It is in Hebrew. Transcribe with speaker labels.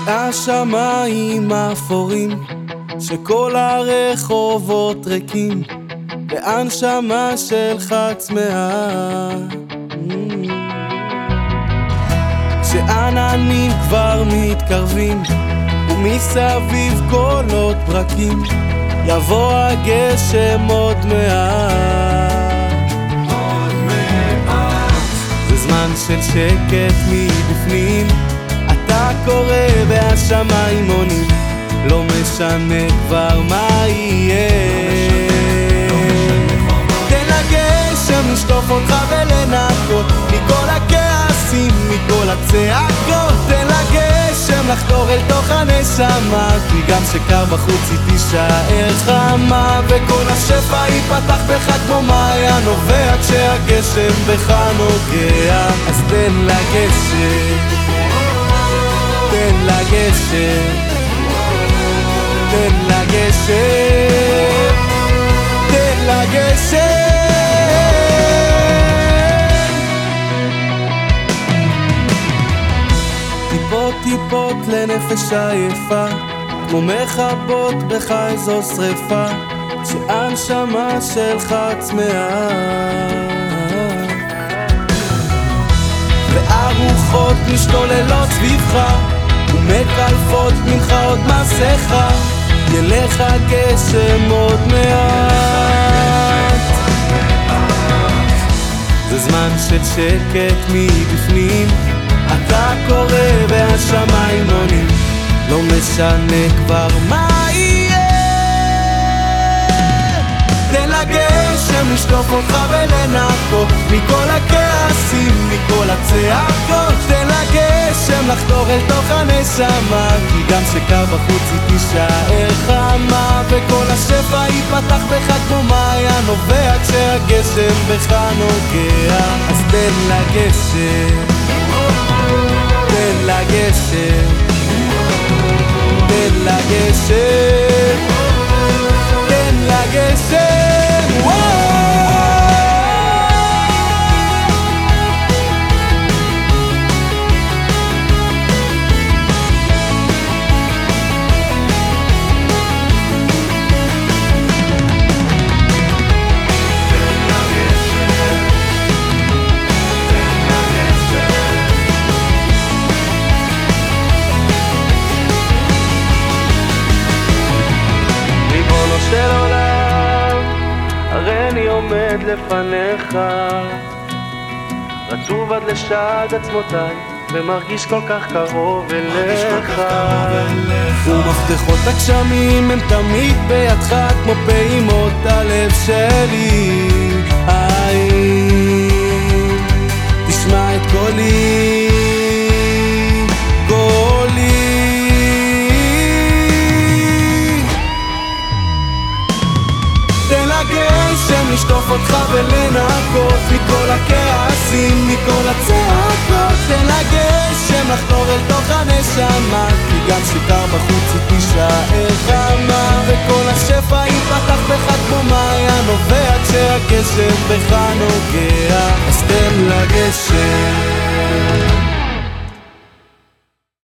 Speaker 1: והשמיים אפורים, שכל הרחובות ריקים, והנשמה שלך צמאה. כשעננים כבר מתקרבים ומסביב קולות ברקים, יבוא הגשם עוד מעט. זה זמן של שקט מבפנים, אתה קורא והשמיים עונים, לא משנה כבר מה יהיה. תן לגשם לשטוף אותך ולנקות מכל הכעסים, מכל הצעקות. תן לגשם לחדור אל תוך הנשמה, כי גם שקר בחוץ היא תישאר חמה, וכל השפע ייפתח בך כמו מעיין נובע כשהגשם בך נוגע. אז תן לגשם, תן לגשם, תן לגשם, תן לגשם. טיפות טיפות לנפש עייפה, כמו מחבות בך איזו שריפה, שהנשמה שלך צמאה. והרוחות משתוללות סביבך ומקלפות ממך עוד מסכה, ילך הגשם עוד מעט. זה זמן של שקט מבפנים, אתה קורא והשמיים עונים, לא משנה כבר מה יהיה. תן לגשם לשטוף אותך ולנקות מכל הכעסים, מכל הצעקות. תן לגשם לחדור אל תוך הנשמה, כי גם שקר בחוץ היא תישאר חמה, וכל השפע ייפתח בך כמו מעיין נובע כשהגשם בך נוגע. אז תן לגשם, תן לגשם, תן לגשם, תן לגשם. של עולם, הרי אני עומד לפניך, רצוב עד לשד עצמותיי, ומרגיש כל כך קרוב אליך. ומפתחות הגשמים הם תמיד בידך, כמו פעימות הלב שלי. תשמע את קולי, גשם לשטוף אותך ולנקות מכל הכעסים, מכל הצעקות. תן לגשם לחדור אל תוך הנשמה, כי גם שקר בחוץ היא תישאר חמה, וכל השפע ייפתח בך כמו מעיין נובע כשהגשם בך נוגע. אז תן לגשם,